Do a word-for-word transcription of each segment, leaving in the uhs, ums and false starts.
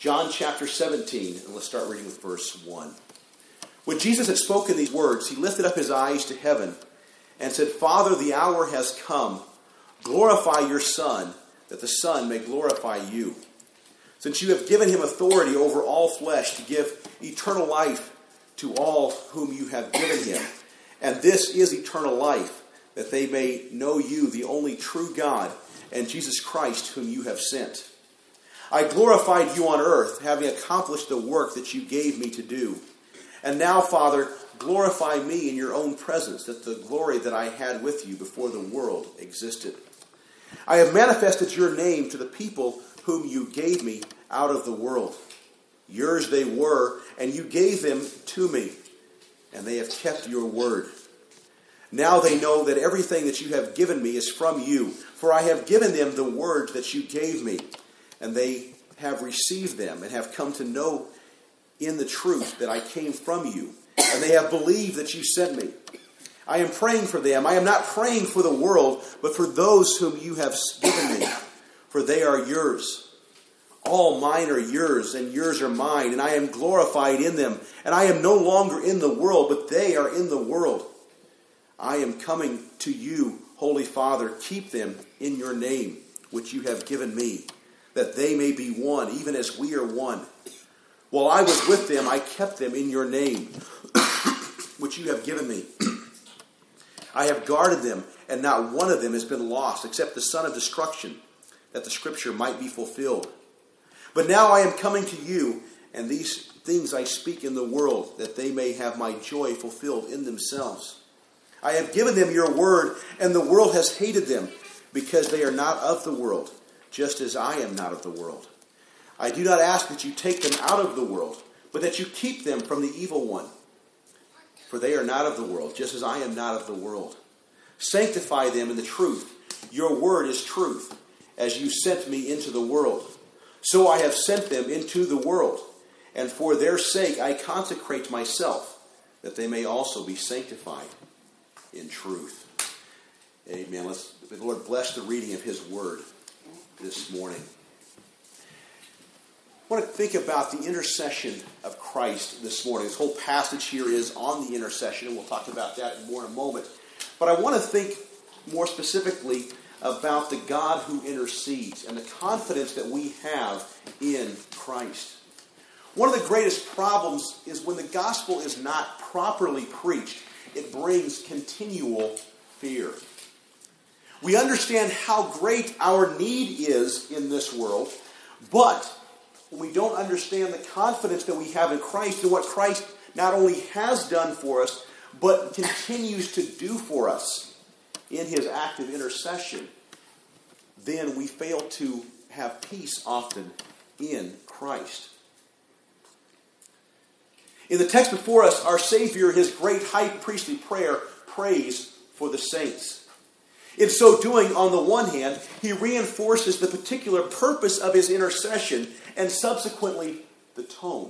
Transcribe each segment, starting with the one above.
John chapter seventeen, and let's start reading with verse one. When Jesus had spoken these words, he lifted up his eyes to heaven and said, Father, the hour has come. Glorify your Son, that the Son may glorify you. Since you have given him authority over all flesh to give eternal life to all whom you have given him. And this is eternal life, that they may know you, the only true God, and Jesus Christ, whom you have sent. I glorified you on earth, having accomplished the work that you gave me to do. And now, Father, glorify me in your own presence, that the glory that I had with you before the world existed. I have manifested your name to the people whom you gave me out of the world. Yours they were, and you gave them to me, and they have kept your word. Now they know that everything that you have given me is from you, for I have given them the words that you gave me, and they have received them and have come to know in the truth that I came from you, and they have believed that you sent me. I am praying for them. I am not praying for the world, but for those whom you have given me, for they are yours. All mine are yours, and yours are mine, and I am glorified in them. And I am no longer in the world, but they are in the world. I am coming to you, Holy Father. Keep them in your name, which you have given me, that they may be one, even as we are one. While I was with them, I kept them in your name, which you have given me. I have guarded them, and not one of them has been lost, except the son of destruction, that the scripture might be fulfilled. But now I am coming to you, and these things I speak in the world, that they may have my joy fulfilled in themselves. I have given them your word, and the world has hated them, because they are not of the world, just as I am not of the world. I do not ask that you take them out of the world, but that you keep them from the evil one. For they are not of the world, just as I am not of the world. Sanctify them in the truth. Your word is truth, as you sent me into the world. So I have sent them into the world, and for their sake I consecrate myself, that they may also be sanctified in truth. Amen. Let's, the Lord bless the reading of his word this morning. I want to think about the intercession of Christ this morning. This whole passage here is on the intercession, and we'll talk about that more in a moment. But I want to think more specifically about the God who intercedes and the confidence that we have in Christ. One of the greatest problems is when the gospel is not properly preached, it brings continual fear. We understand how great our need is in this world, but when we don't understand the confidence that we have in Christ and what Christ not only has done for us, but continues to do for us in his active intercession, then we fail to have peace often in Christ. In the text before us, our Savior, his great high priestly prayer, prays for the saints. In so doing, on the one hand, he reinforces the particular purpose of his intercession and subsequently the tone.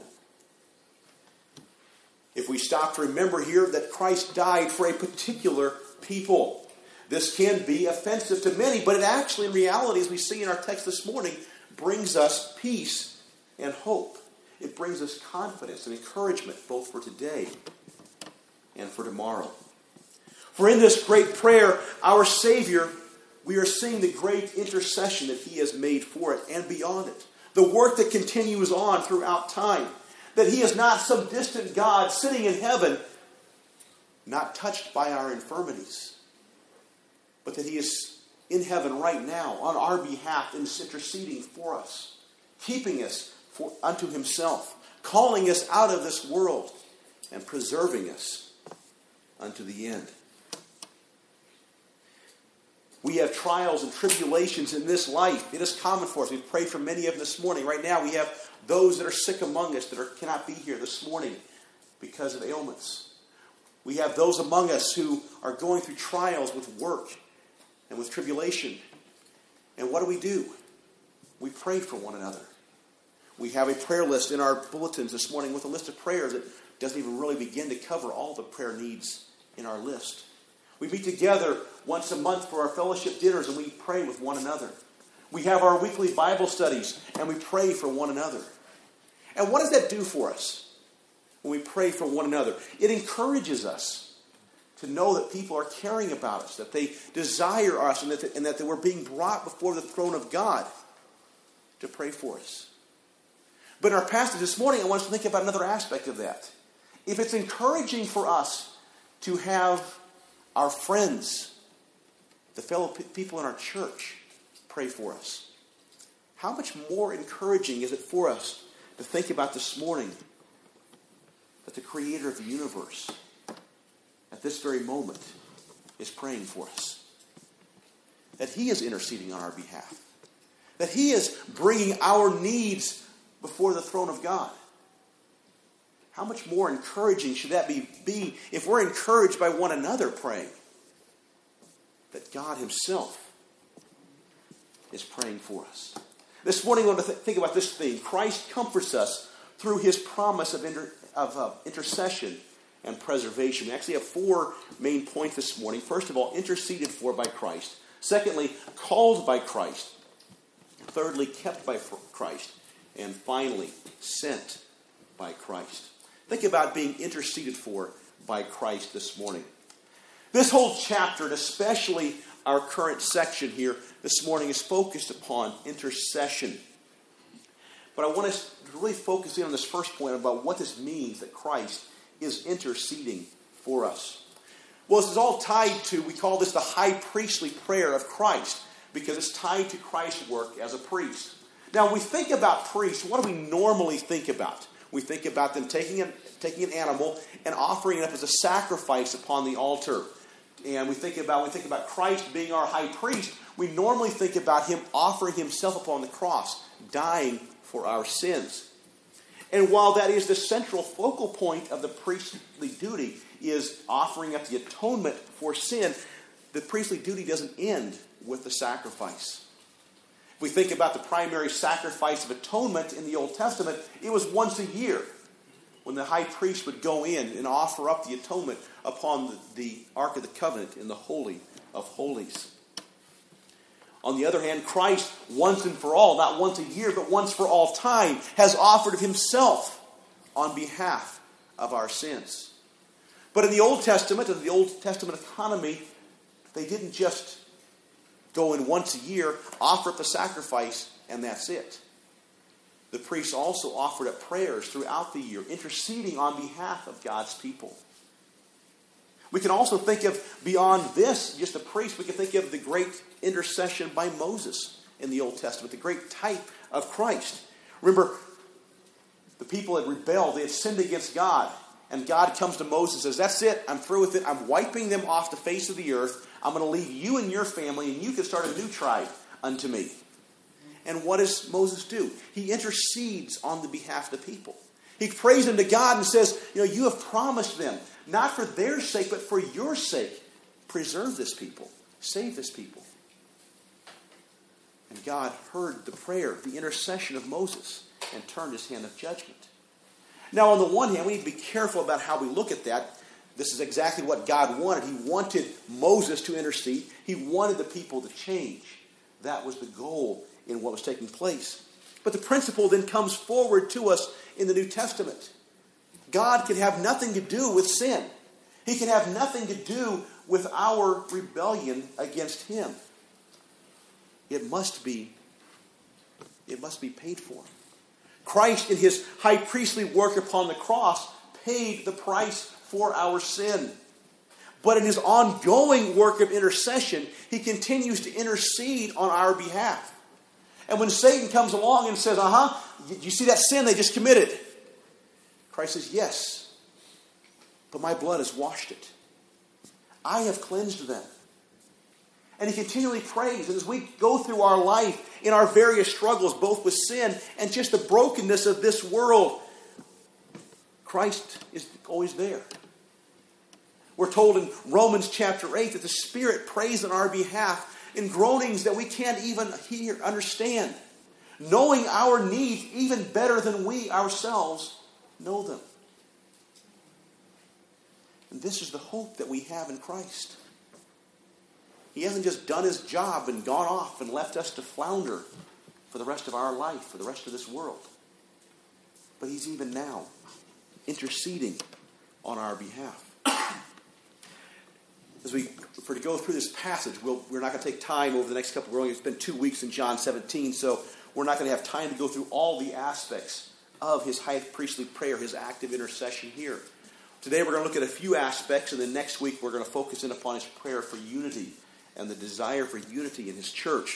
If we stop to remember here that Christ died for a particular people, this can be offensive to many, but it actually, in reality, as we see in our text this morning, brings us peace and hope. It brings us confidence and encouragement both for today and for tomorrow. For in this great prayer, our Savior, we are seeing the great intercession that he has made for it and beyond it. The work that continues on throughout time. That he is not some distant God sitting in heaven, not touched by our infirmities, but that he is in heaven right now on our behalf and is interceding for us, keeping us for, unto himself, calling us out of this world and preserving us unto the end. We have trials and tribulations in this life. It is common for us. We've prayed for many of them this morning. Right now we have those that are sick among us that are, cannot be here this morning because of ailments. We have those among us who are going through trials with work and with tribulation. And what do we do? We pray for one another. We have a prayer list in our bulletins this morning with a list of prayers that doesn't even really begin to cover all the prayer needs in our list. We meet together once a month for our fellowship dinners and we pray with one another. We have our weekly Bible studies and we pray for one another. And what does that do for us when we pray for one another? It encourages us to know that people are caring about us, that they desire us, and that, and that we're being brought before the throne of God to pray for us. But in our passage this morning, I want us to think about another aspect of that. If it's encouraging for us to have our friends, the fellow p- people in our church, pray for us, how much more encouraging is it for us to think about this morning that the Creator of the universe, at this very moment, is praying for us? That He is interceding on our behalf. That He is bringing our needs before the throne of God. How much more encouraging should that be, be if we're encouraged by one another praying? That God Himself is praying for us. This morning, I want to th- think about this theme. Christ comforts us through His promise of, inter- of uh, intercession and preservation. We actually have four main points this morning. First of all, interceded for by Christ. Secondly, called by Christ. Thirdly, kept by Christ. And finally, sent by Christ. Think about being interceded for by Christ this morning. This whole chapter, and especially our current section here this morning, is focused upon intercession. But I want us to really focus in on this first point about what this means, that Christ is interceding for us. Well, this is all tied to, we call this the high priestly prayer of Christ, because it's tied to Christ's work as a priest. Now, when we think about priests, what do we normally think about? We think about them taking, a, taking an animal and offering it up as a sacrifice upon the altar. And we think about, we think about Christ being our high priest, we normally think about Him offering Himself upon the cross, dying for our sins. And while that is the central focal point of the priestly duty, is offering up the atonement for sin, the priestly duty doesn't end with the sacrifice. If we think about the primary sacrifice of atonement in the Old Testament, it was once a year when the high priest would go in and offer up the atonement upon the, the Ark of the Covenant in the Holy of Holies. On the other hand, Christ, once and for all, not once a year, but once for all time, has offered of Himself on behalf of our sins. But in the Old Testament, in the Old Testament economy, they didn't just go in once a year, offer up a sacrifice, and that's it. The priests also offered up prayers throughout the year, interceding on behalf of God's people. We can also think of, beyond this, just the priest, we can think of the great intercession by Moses in the Old Testament, the great type of Christ. Remember, the people had rebelled, they had sinned against God, and God comes to Moses and says, that's it, I'm through with it, I'm wiping them off the face of the earth, I'm going to leave you and your family, and you can start a new tribe unto me. And what does Moses do? He intercedes on the behalf of the people. He prays unto God and says, you know, you have promised them, not for their sake, but for your sake, preserve this people, save this people. And God heard the prayer, the intercession of Moses, and turned His hand of judgment. Now, on the one hand, we need to be careful about how we look at that. This is exactly what God wanted. He wanted Moses to intercede. He wanted the people to change. That was the goal in what was taking place. But the principle then comes forward to us in the New Testament. God can have nothing to do with sin. He can have nothing to do with our rebellion against Him. It must be, it must be paid for. Christ, in His high priestly work upon the cross, paid the price for our sin. But in His ongoing work of intercession, He continues to intercede on our behalf. And when Satan comes along and says, uh-huh, you see that sin they just committed? Christ says, yes, but my blood has washed it. I have cleansed them. And He continually prays. And as we go through our life in our various struggles, both with sin and just the brokenness of this world, Christ is always there. We're told in Romans chapter eight that the Spirit prays on our behalf in groanings that we can't even hear, understand, knowing our needs even better than we ourselves know them. And this is the hope that we have in Christ. He hasn't just done His job and gone off and left us to flounder for the rest of our life, for the rest of this world. but he's even now interceding on our behalf. As we for to go through this passage, we'll, we're not going to take time over the next couple. We're only going to spend two weeks in John seventeen, so we're not going to have time to go through all the aspects of his high priestly prayer, his active intercession here. Today we're going to look at a few aspects, and then next week we're going to focus in upon his prayer for unity and the desire for unity in his church.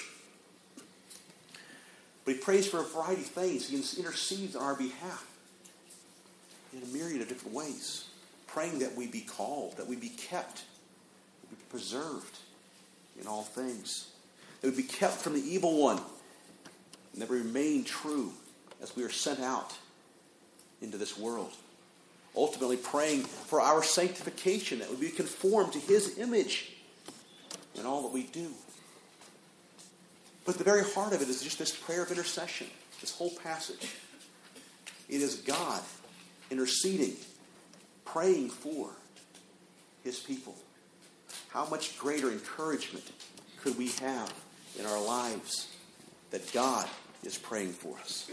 But he prays for a variety of things. He intercedes on our behalf in a myriad of different ways, praying that we be called, that we be kept, that we be preserved in all things, that we be kept from the evil one, and that we remain true as we are sent out into this world. Ultimately praying for our sanctification, that we be conformed to his image in all that we do. But at the very heart of it is just this prayer of intercession, this whole passage. It is God interceding, praying for his people. How much greater encouragement could we have in our lives that God is praying for us?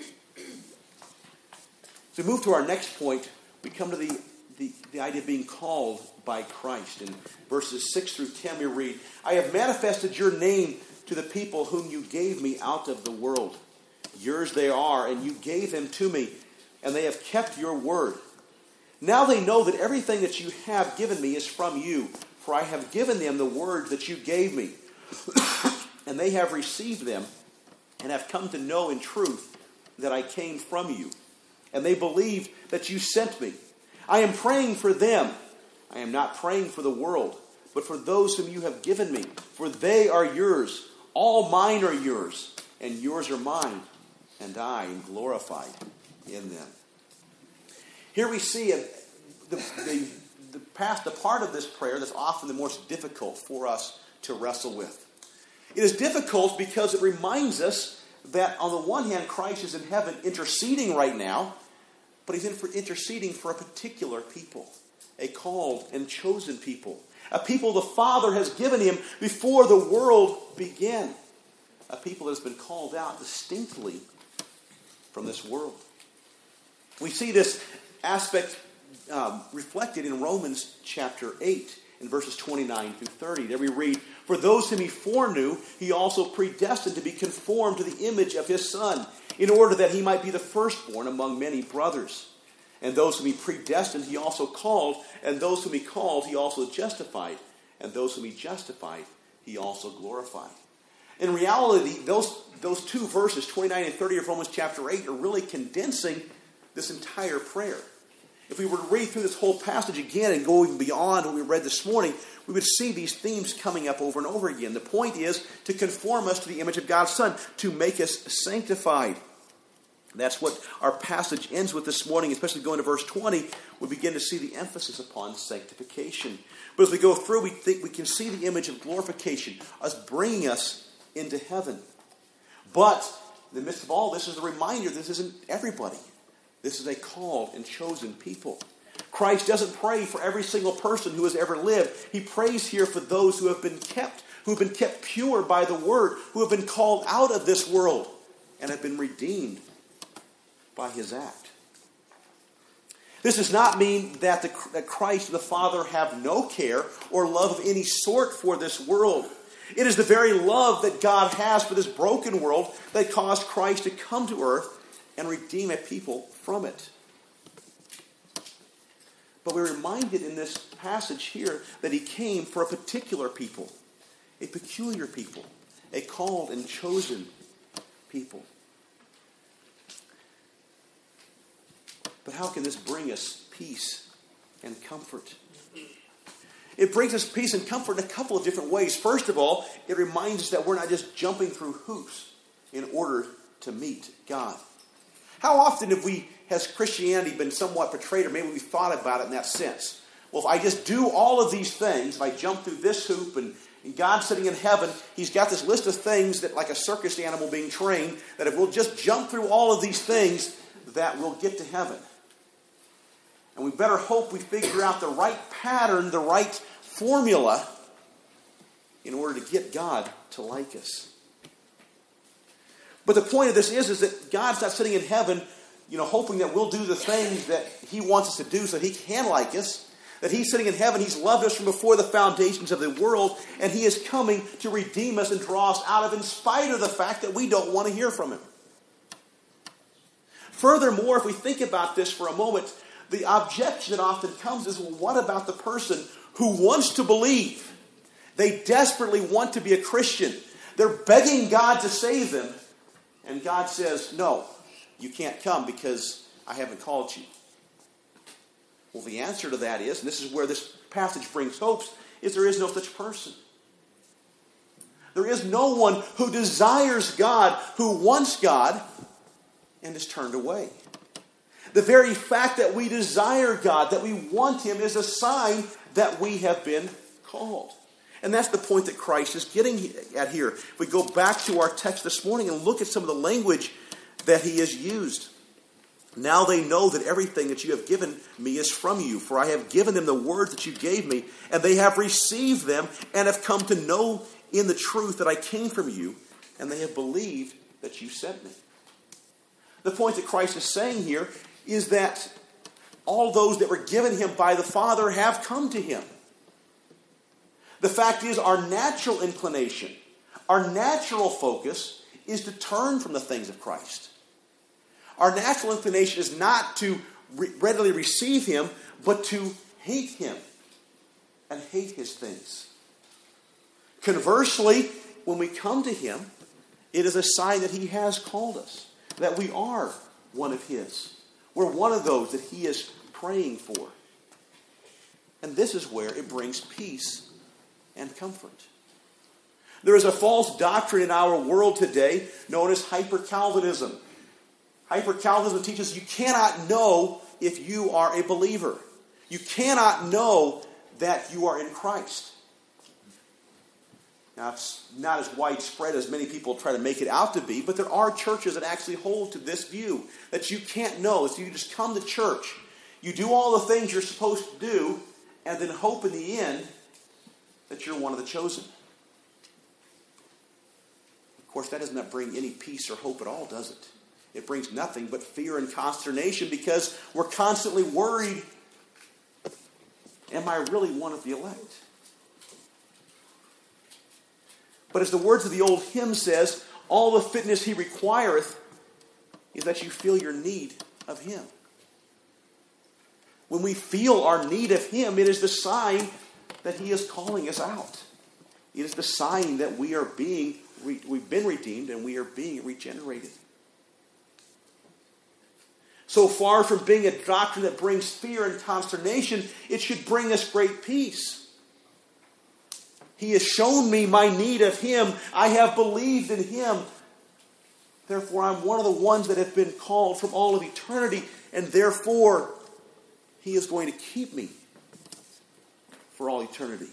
So we move to our next point. We come to the, the, the idea of being called by Christ. In verses six through ten we read, I have manifested your name to the people whom you gave me out of the world. Yours they are, and you gave them to me, and they have kept your word. Now they know that everything that you have given me is from you, for I have given them the word that you gave me. And they have received them, and have come to know in truth that I came from you. And they believe that you sent me. I am praying for them. I am not praying for the world, but for those whom you have given me. For they are yours. All mine are yours, and yours are mine, and I am glorified in them. Here we see a, the, the, the, past, the part of this prayer that's often the most difficult for us to wrestle with. It is difficult because it reminds us that on the one hand, Christ is in heaven interceding right now, but he's in for interceding for a particular people, a called and chosen people, a people the Father has given him before the world began, a people that has been called out distinctly from this world. We see this aspect um, reflected in Romans chapter eight, in verses twenty-nine through thirty. There we read, for those whom he foreknew, he also predestined to be conformed to the image of his Son, in order that he might be the firstborn among many brothers. And those whom he predestined, he also called. And those whom he called, he also justified. And those whom he justified, he also glorified. In reality, those, those two verses, twenty-nine and thirty of Romans chapter eight, are really condensing this entire prayer. If we were to read through this whole passage again and go even beyond what we read this morning, we would see these themes coming up over and over again. The point is to conform us to the image of God's Son, to make us sanctified. That's what our passage ends with this morning, especially going to verse twenty. We begin to see the emphasis upon sanctification. But as we go through, we think we can see the image of glorification, us bringing us into heaven. But in the midst of all this is a reminder this isn't everybody. This is a called and chosen people. Christ doesn't pray for every single person who has ever lived. He prays here for those who have been kept, who have been kept pure by the word, who have been called out of this world and have been redeemed by his act. This does not mean that, the, that Christ and the Father have no care or love of any sort for this world. It is the very love that God has for this broken world that caused Christ to come to earth and redeem a people from it. But we're reminded in this passage here that he came for a particular people, a peculiar people, a called and chosen people. But how can this bring us peace and comfort? It brings us peace and comfort in a couple of different ways. First of all, it reminds us that we're not just jumping through hoops in order to meet God. How often have we, has Christianity been somewhat portrayed, or maybe we've thought about it in that sense? Well, if I just do all of these things, if I jump through this hoop and, and God's sitting in heaven, he's got this list of things that, like a circus animal being trained, that if we'll just jump through all of these things, that we'll get to heaven. And we better hope we figure out the right pattern, the right formula, in order to get God to like us. But the point of this is, is that God's not sitting in heaven you know, hoping that we'll do the things that he wants us to do so that he can like us. That he's sitting in heaven, he's loved us from before the foundations of the world, and he is coming to redeem us and draw us out of, in spite of the fact that we don't want to hear from him. Furthermore, if we think about this for a moment, the objection that often comes is, well, what about the person who wants to believe? They desperately want to be a Christian. They're begging God to save them. And God says, no, you can't come because I haven't called you. Well, the answer to that is, and this is where this passage brings hopes, is there is no such person. There is no one who desires God, who wants God, and is turned away. The very fact that we desire God, that we want him, is a sign that we have been called. And that's the point that Christ is getting at here. If we go back to our text this morning and look at some of the language that he has used. Now they know that everything that you have given me is from you, for I have given them the words that you gave me, and they have received them and have come to know in the truth that I came from you, and they have believed that you sent me. The point that Christ is saying here is that all those that were given him by the Father have come to him. The fact is, our natural inclination, our natural focus is to turn from the things of Christ. Our natural inclination is not to re- readily receive him, but to hate him and hate his things. Conversely, when we come to him, it is a sign that he has called us, that we are one of his. We're one of those that he is praying for. And this is where it brings peace and comfort. There is a false doctrine in our world today known as hyper-Calvinism. Hyper-Calvinism teaches you cannot know if you are a believer. You cannot know that you are in Christ. Now, it's not as widespread as many people try to make it out to be, but there are churches that actually hold to this view, that you can't know. So you just come to church, you do all the things you're supposed to do, and then hope in the end that you're one of the chosen. Of course, that does not bring any peace or hope at all, does it? It brings nothing but fear and consternation because we're constantly worried, am I really one of the elect? But as the words of the old hymn says, all the fitness he requireth is that you feel your need of him. When we feel our need of him, it is the sign that he is calling us out. It is the sign that we are being, we've been redeemed and we are being regenerated. So far from being a doctrine that brings fear and consternation, it should bring us great peace. He has shown me my need of him. I have believed in him. Therefore, I'm one of the ones that have been called from all of eternity, and therefore, he is going to keep me for all eternity.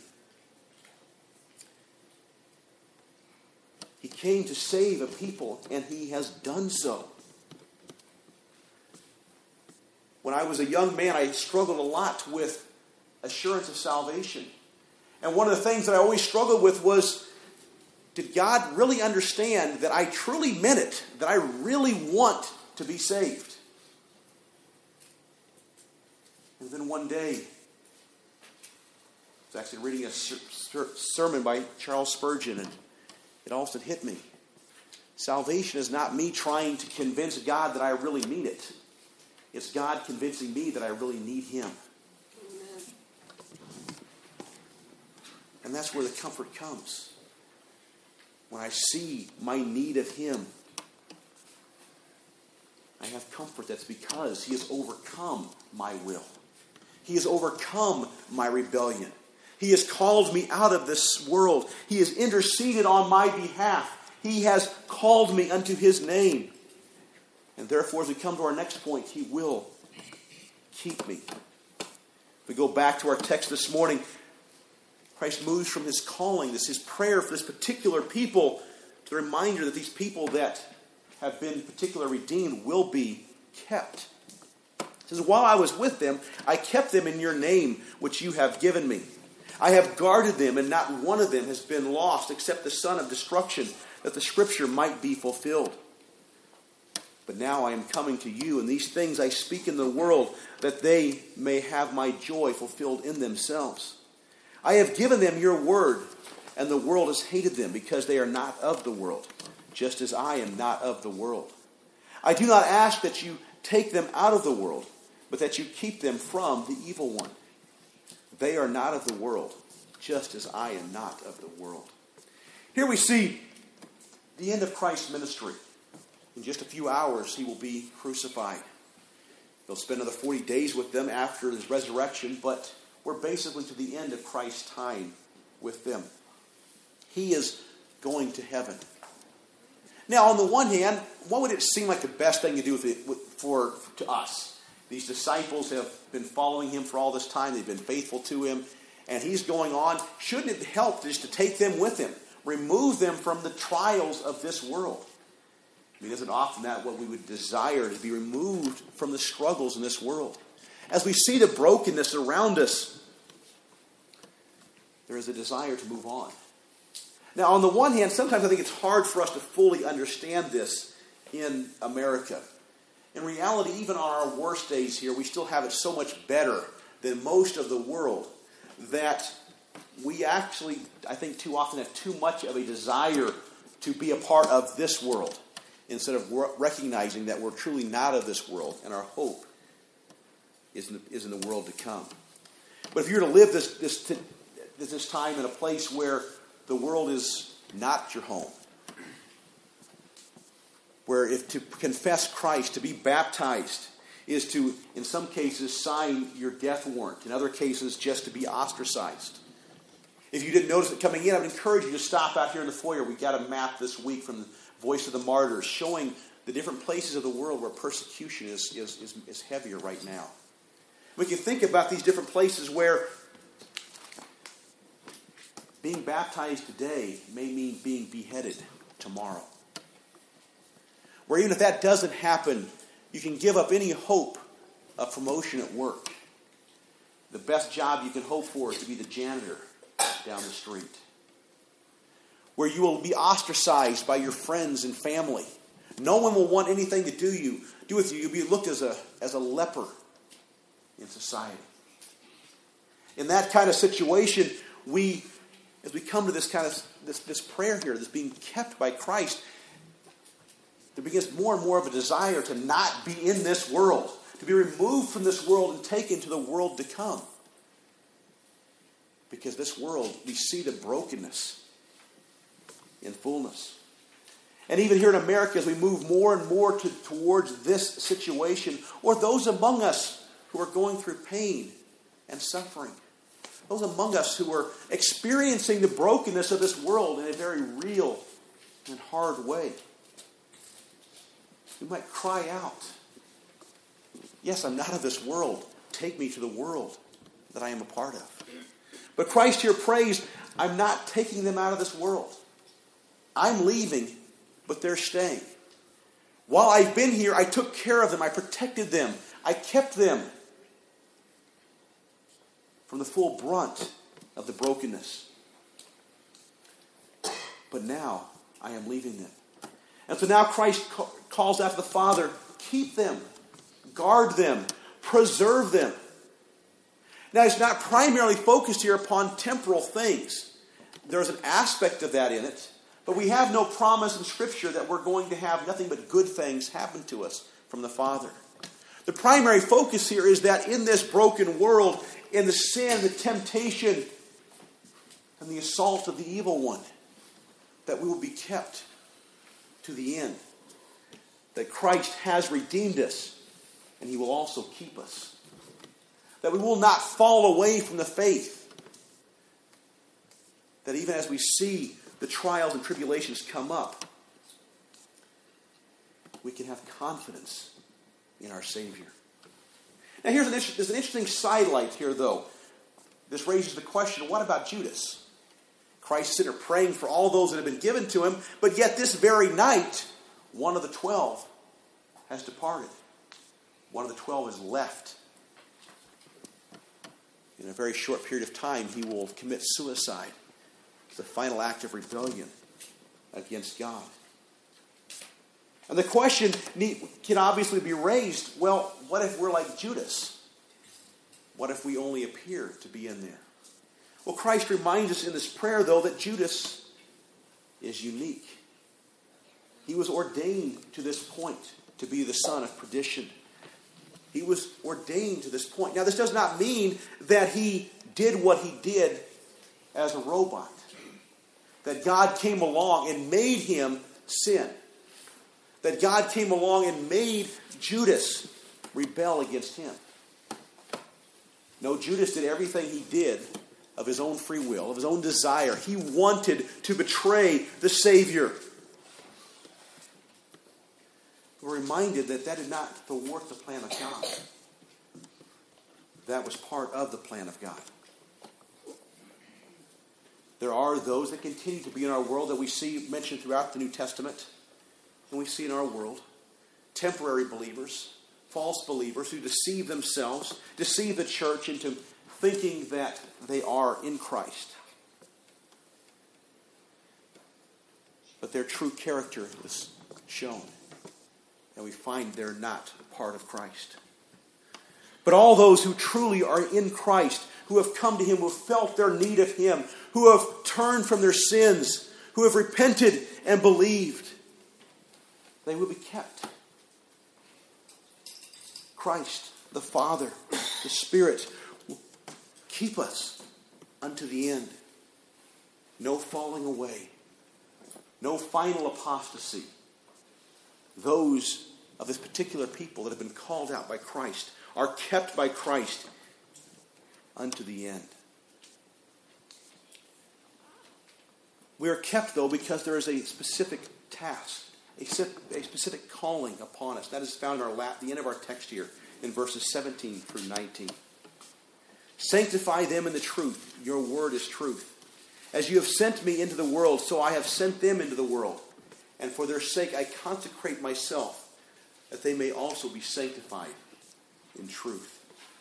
He came to save a people, and he has done so. When I was a young man, I struggled a lot with assurance of salvation. And one of the things that I always struggled with was, did God really understand that I truly meant it, that I really want to be saved? And then one day, I was actually reading a ser- sermon by Charles Spurgeon, and it also hit me. Salvation is not me trying to convince God that I really mean it. It's God convincing me that I really need him. Amen. And that's where the comfort comes. When I see my need of him, I have comfort. That's because he has overcome my will. He has overcome my rebellion. He has called me out of this world. He has interceded on my behalf. He has called me unto his name. And therefore, as we come to our next point, he will keep me. If we go back to our text this morning, Christ moves from his calling, this his prayer for this particular people, to the reminder that these people that have been particularly redeemed will be kept. He says, while I was with them, I kept them in your name, which you have given me. I have guarded them, and not one of them has been lost, except the son of destruction, that the scripture might be fulfilled. But now I am coming to you, and these things I speak in the world, that they may have my joy fulfilled in themselves. I have given them your word, and the world has hated them, because they are not of the world, just as I am not of the world. I do not ask that you take them out of the world, but that you keep them from the evil one. They are not of the world, just as I am not of the world. Here we see the end of Christ's ministry. In just a few hours, he will be crucified. He'll spend another forty days with them after his resurrection, but we're basically to the end of Christ's time with them. He is going to heaven. Now, on the one hand, what would it seem like the best thing to do with it, for to us? These disciples have been following him for all this time. They've been faithful to him. And he's going on. Shouldn't it help just to take them with him? Remove them from the trials of this world. I mean, isn't often that what we would desire, to be removed from the struggles in this world? As we see the brokenness around us, there is a desire to move on. Now, on the one hand, sometimes I think it's hard for us to fully understand this in America. In reality, even on our worst days here, we still have it so much better than most of the world that we actually, I think, too often have too much of a desire to be a part of this world, instead of recognizing that we're truly not of this world, and our hope is in the, is in the world to come. But if you're to live this, this, this time in a place where the world is not your home, where if to confess Christ, to be baptized, is to, in some cases, sign your death warrant. In other cases, just to be ostracized. If you didn't notice it coming in, I would encourage you to stop out here in the foyer. We've got a map this week from the Voice of the Martyrs showing the different places of the world where persecution is, is, is, is heavier right now. We can think about these different places where being baptized today may mean being beheaded tomorrow. Where even if that doesn't happen, you can give up any hope of promotion at work. The best job you can hope for is to be the janitor down the street. Where you will be ostracized by your friends and family. No one will want anything to do you do with you. You'll be looked as a as a leper in society. In that kind of situation, we, as we come to this kind of this, this prayer here, this being kept by Christ, there begins more and more of a desire to not be in this world, to be removed from this world and taken to the world to come. Because this world, we see the brokenness in fullness. And even here in America, as we move more and more to, towards this situation, or those among us who are going through pain and suffering, those among us who are experiencing the brokenness of this world in a very real and hard way, we might cry out, yes, I'm not of this world. Take me to the world that I am a part of. But Christ here prays, I'm not taking them out of this world. I'm leaving, but they're staying. While I've been here, I took care of them. I protected them. I kept them from the full brunt of the brokenness. But now I am leaving them. And so now Christ calls out to the Father, keep them, guard them, preserve them. Now, it's not primarily focused here upon temporal things. There's an aspect of that in it, but we have no promise in Scripture that we're going to have nothing but good things happen to us from the Father. The primary focus here is that in this broken world, in the sin, the temptation, and the assault of the evil one, that we will be kept to the end. That Christ has redeemed us, and He will also keep us. That we will not fall away from the faith. That even as we see the trials and tribulations come up, we can have confidence in our Savior. Now here's an, there's an interesting sidelight here, though. This raises the question, what about Judas? Christ is sitting there praying for all those that have been given to him, but yet this very night, one of the twelve has departed. One of the twelve has left. In a very short period of time, he will commit suicide. It's the final act of rebellion against God. And the question can obviously be raised, well, what if we're like Judas? What if we only appear to be in there? Well, Christ reminds us in this prayer, though, that Judas is unique. He was ordained to this point to be the son of perdition. He was ordained to this point. Now, this does not mean that he did what he did as a robot. That God came along and made him sin. That God came along and made Judas rebel against him. No, Judas did everything he did of his own free will, of his own desire. He wanted to betray the Savior. We're reminded that that did not thwart the plan of God. That was part of the plan of God. There are those that continue to be in our world that we see mentioned throughout the New Testament, and we see in our world temporary believers, false believers who deceive themselves, deceive the church into thinking that they are in Christ. But their true character is shown, and we find they're not part of Christ. But all those who truly are in Christ, who have come to Him, who have felt their need of Him, who have turned from their sins, who have repented and believed, they will be kept. Christ, the Father, the Spirit will keep us unto the end. No falling away. No final apostasy. Those of this particular people that have been called out by Christ are kept by Christ unto the end. We are kept, though, because there is a specific task, a specific calling upon us. That is found in our lap, the end of our text here in verses seventeen through nineteen. Sanctify them in the truth. Your word is truth. As you have sent me into the world, so I have sent them into the world. And for their sake I consecrate myself, that they may also be sanctified in truth.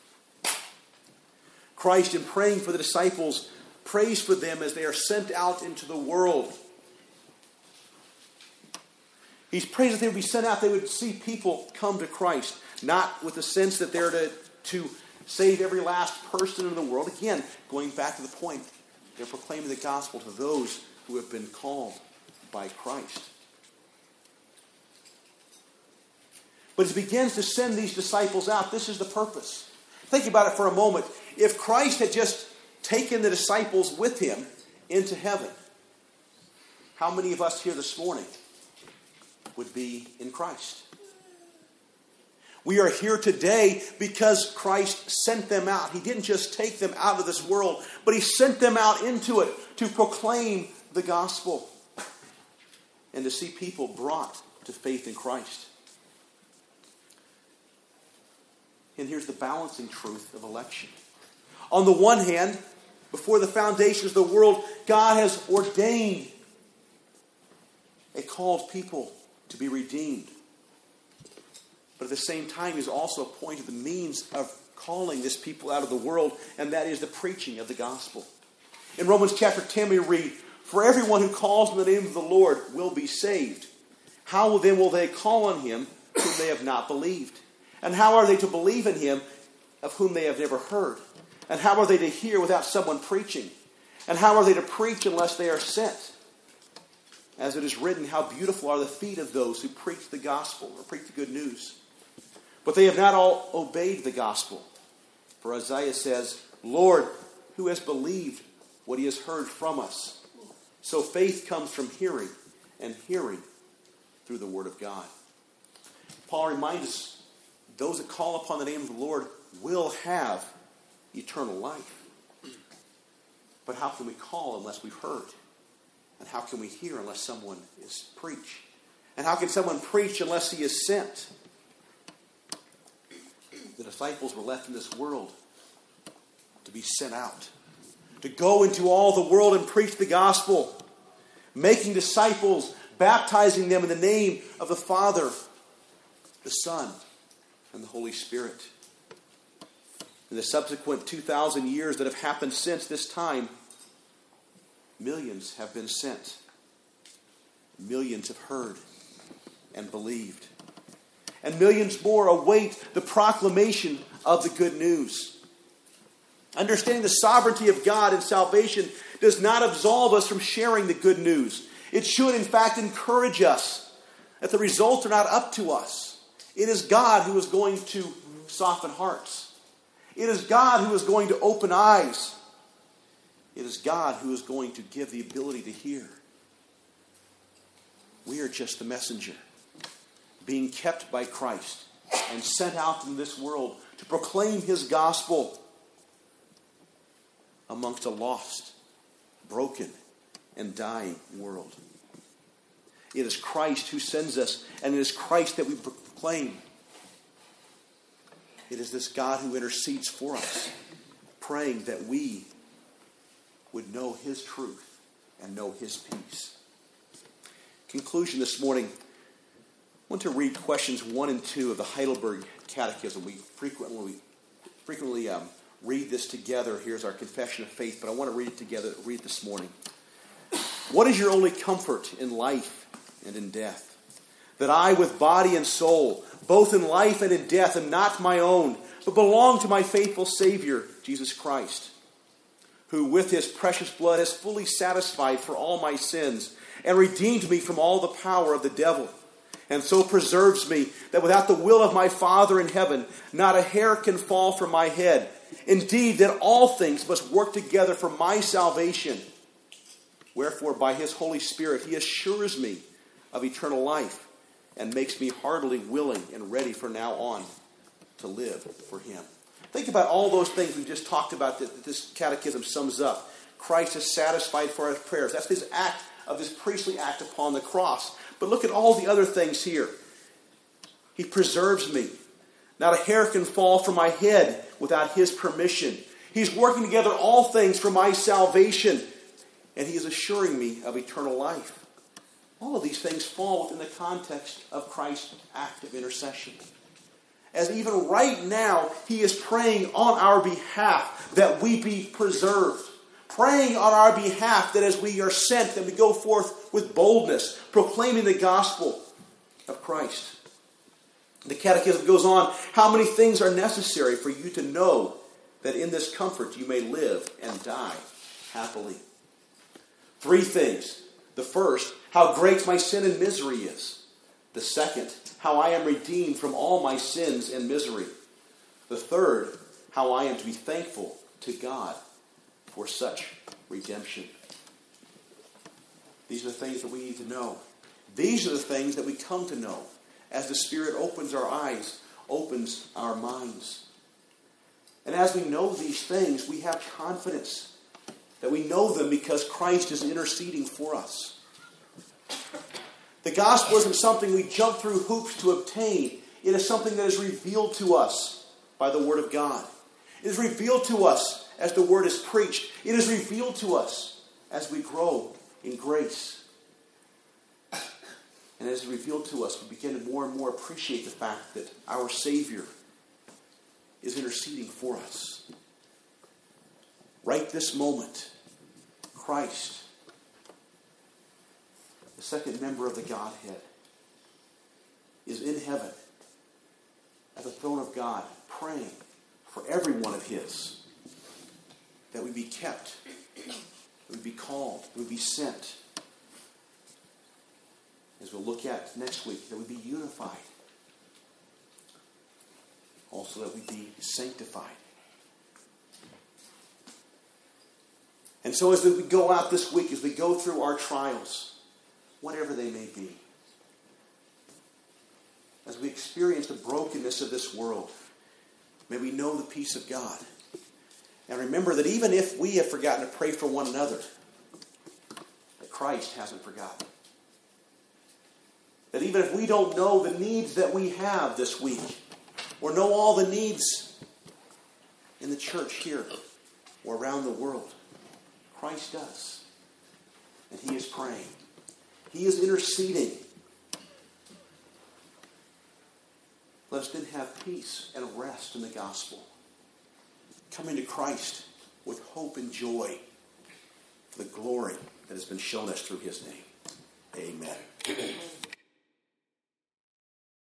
Christ, in praying for the disciples, prays for them as they are sent out into the world. He's praying that they would be sent out, they would see people come to Christ, not with the sense that they're to, to save every last person in the world. Again, going back to the point, they're proclaiming the gospel to those who have been called by Christ. But as he begins to send these disciples out, this is the purpose. Think about it for a moment. If Christ had just taken the disciples with him into heaven, how many of us here this morning would be in Christ? We are here today because Christ sent them out. He didn't just take them out of this world, but he sent them out into it to proclaim the gospel and to see people brought to faith in Christ. And here's the balancing truth of election. On the one hand, before the foundations of the world, God has ordained a called people to be redeemed. But at the same time, he's also appointed the means of calling this people out of the world, and that is the preaching of the gospel. In Romans chapter ten, we read, "For everyone who calls on the name of the Lord will be saved. How then will they call on him whom they have not believed? And how are they to believe in him of whom they have never heard? And how are they to hear without someone preaching? And how are they to preach unless they are sent? As it is written, how beautiful are the feet of those who preach the gospel," or preach the good news. "But they have not all obeyed the gospel. For Isaiah says, 'Lord, who has believed what he has heard from us?' So faith comes from hearing, and hearing through the word of God." Paul reminds us, those that call upon the name of the Lord will have eternal life. But how can we call unless we've heard? And how can we hear unless someone is preached? And how can someone preach unless he is sent? The disciples were left in this world to be sent out, to go into all the world and preach the gospel, making disciples, baptizing them in the name of the Father, the Son, and the Holy Spirit. In the subsequent two thousand years that have happened since this time, millions have been sent. Millions have heard. and believed. And millions more await the proclamation of the good news. Understanding the sovereignty of God and salvation does not absolve us from sharing the good news. It should, in fact, encourage us that the results are not up to us. It is God who is going to soften hearts. It is God who is going to open eyes. It is God who is going to give the ability to hear. We are just the messenger, being kept by Christ and sent out in this world to proclaim his gospel amongst a lost, broken, and dying world. It is Christ who sends us, and it is Christ that we proclaim. It is this God who intercedes for us, praying that we would know his truth and know his peace. Conclusion this morning, I want to read questions one and two of the Heidelberg Catechism. We frequently, frequently um, read this together. Here's our confession of faith, but I want to read it together, read it this morning. What is your only comfort in life and in death? That I, with body and soul, both in life and in death, am not my own, but belong to my faithful Savior, Jesus Christ, who with his precious blood has fully satisfied for all my sins and redeemed me from all the power of the devil, and so preserves me that without the will of my Father in heaven, not a hair can fall from my head. Indeed, that all things must work together for my salvation. Wherefore, by his Holy Spirit, he assures me of eternal life and makes me heartily willing and ready from now on to live for him. Think about all those things we just talked about that this catechism sums up. Christ is satisfied for our prayers. That's his act of his priestly act upon the cross. But look at all the other things here. He preserves me. Not a hair can fall from my head without his permission. He's working together all things for my salvation. And he is assuring me of eternal life. All of these things fall within the context of Christ's act of intercession. As even right now, he is praying on our behalf that we be preserved. Praying on our behalf that as we are sent, that we go forth with boldness, proclaiming the gospel of Christ. The Catechism goes on, how many things are necessary for you to know that in this comfort you may live and die happily? Three things. The first, how great my sin and misery is. The second, how I am redeemed from all my sins and misery. The third, how I am to be thankful to God for such redemption. These are the things that we need to know. These are the things that we come to know as the Spirit opens our eyes, opens our minds. And as we know these things, we have confidence that we know them because Christ is interceding for us. The gospel isn't something we jump through hoops to obtain. It is something that is revealed to us by the Word of God. It is revealed to us as the Word is preached. It is revealed to us as we grow in grace. And as it's revealed to us, we begin to more and more appreciate the fact that our Savior is interceding for us. Right this moment, Christ, the second member of the Godhead, is in heaven at the throne of God, praying for every one of his, that we be kept, that we be called, that we be sent. As we'll look at next week, that we be unified. Also that we be sanctified. And so as we go out this week, as we go through our trials, whatever they may be, as we experience the brokenness of this world, may we know the peace of God. And remember that even if we have forgotten to pray for one another, that Christ hasn't forgotten. That even if we don't know the needs that we have this week, or know all the needs in the church here or around the world, Christ does. And he is praying. He is interceding. Let us then have peace and rest in the gospel. Coming to Christ with hope and joy for the glory that has been shown us through his name. Amen.